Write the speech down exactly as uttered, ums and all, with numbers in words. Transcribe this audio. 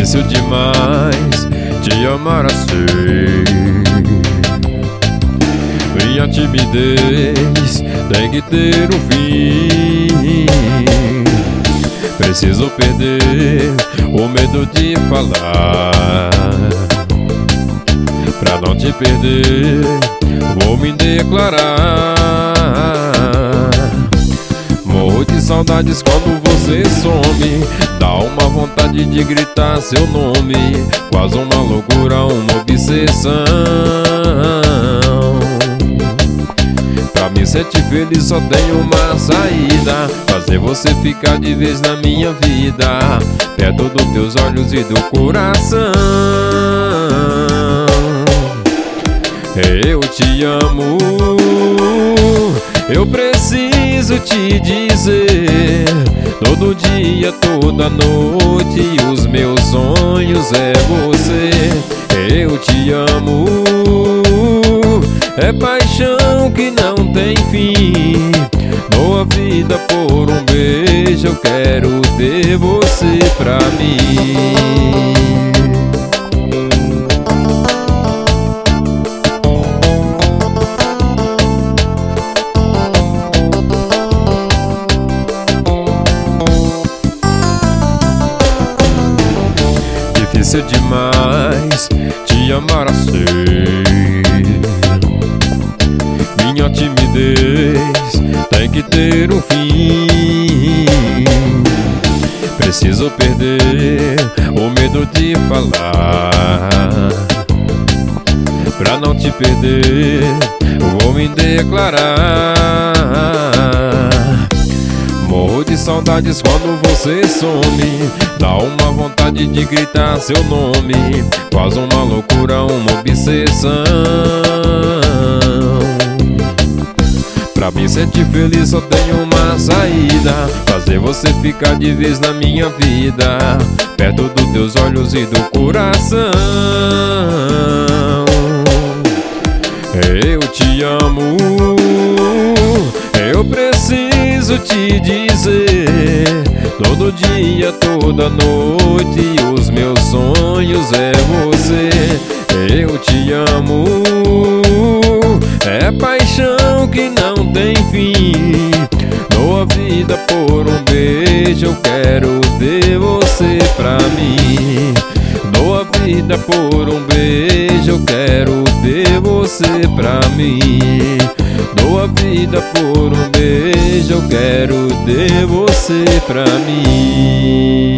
Difícil demais te amar assim. Minha timidez tem que ter um fim. Preciso perder o medo de falar. Pra não te perder, vou me declarar. Morro de saudades quando você some. Dá uma vontade de gritar seu nome. Quase uma loucura, uma obsessão. Pra me sentir feliz só tem uma saída: fazer você ficar de vez na minha vida, perto dos teus olhos e do coração. Eu te amo, eu preciso te dizer, todo dia, toda noite, os meus sonhos é você. Eu te amo, é paixão que não tem fim. Dou a vida por um beijo, eu quero ter você pra mim. Difícil demais te amar assim. Minha timidez tem que ter um fim. Preciso perder o medo de falar. Pra não te perder, vou me declarar. Morro de saudades quando você some. Dá uma vontade de gritar seu nome. Quase uma loucura, uma obsessão. Pra me sentir feliz só tem uma saída: fazer você ficar de vez na minha vida, perto dos teus olhos e do coração. Eu te amo, eu preciso te dizer, todo dia, toda noite, os meus sonhos é você. Eu te amo, é paixão que não tem fim. Dou a vida por um beijo, eu quero ter você pra mim. Dou a vida por um beijo, eu quero ter você pra mim. Dou a vida por um beijo, eu quero ter você pra mim.